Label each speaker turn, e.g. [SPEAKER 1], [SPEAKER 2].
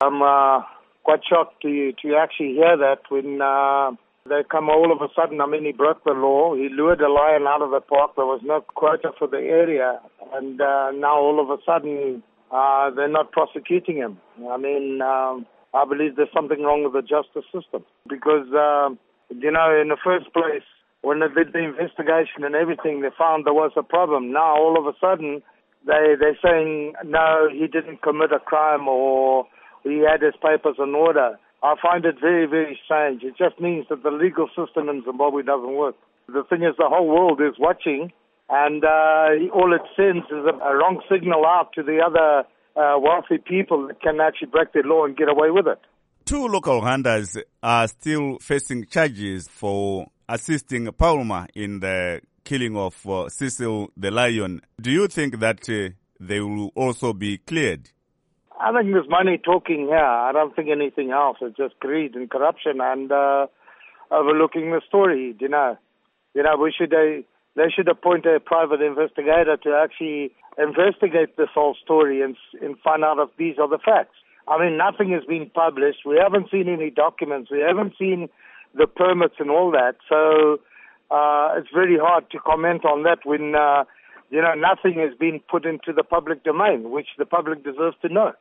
[SPEAKER 1] I'm quite shocked to actually hear that when they come all of a sudden. I mean, he broke the law. He lured a lion out of the park. There was no quota for the area. And now all of a sudden they're not prosecuting him. I mean, I believe there's something wrong with the justice system. Because, in the first place, when they did the investigation and everything, they found there was a problem. Now all of a sudden they're saying, no, he didn't commit a crime or he had his papers in order. I find it very, very strange. It just means that the legal system in Zimbabwe doesn't work. The thing is, the whole world is watching, and all it sends is a wrong signal out to the other wealthy people that can actually break the law and get away with it.
[SPEAKER 2] Two local hunters are still facing charges for assisting Palmer in the killing of Cecil the lion. Do you think that they will also be cleared?
[SPEAKER 1] I think there's money talking here. I don't think anything else. It's just greed and corruption and overlooking the story. They should appoint a private investigator to actually investigate this whole story and find out if these are the facts. I mean, nothing has been published. We haven't seen any documents. We haven't seen the permits and all that. So it's very hard to comment on that when, nothing has been put into the public domain, which the public deserves to know.